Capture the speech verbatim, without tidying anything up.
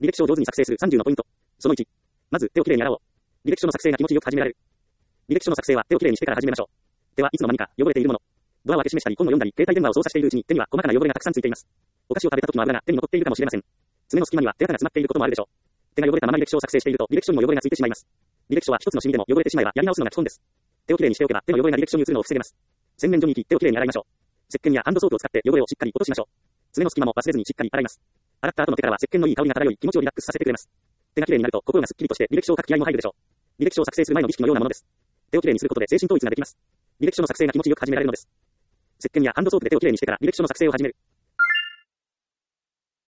履歴書を上手に作成するさんじゅうのポイント。そのいち。まず、手をきれいに洗おう。履歴書の作成が気持ちよく始められる。履歴書の作成は手をきれいにしてから始めましょう。手はいつの間にか汚れているもの。ドアを開け閉めしたり本を読んだり携帯電話を操作しているうちに手には細かな汚れがたくさんついています。お菓子を食べた時の油が手に残っているかもしれません。爪の隙間には手垢が詰まっていることもあるでしょう。手が汚れたまま履歴書を作成していると履歴書にも汚れがついてしまいます。履歴書は一つのシミでも汚れてしまえばやり直すのが基本です。手をきれいにしておけば手の汚れが履歴書に移るのを防げます。洗面所に行き手をきれいに洗いましょう。石鹸やハンドソープを使って汚れをしっかり落としましょう。爪の隙間も忘れずにしっかり洗います。洗った後の手からは石鹸のいい香りが漂い気持ちをリラックスさせてくれます。手がきれいになると心がすっきりとして履歴書を書く気合も入るでしょう。履歴書を作成する前の儀式のようなものです。手をきれいにすることで精神統一ができます。履歴書の作成が気持ちよく始められるのです。石鹸やハンドソープで手をきれいにしてから履歴書の作成を始める。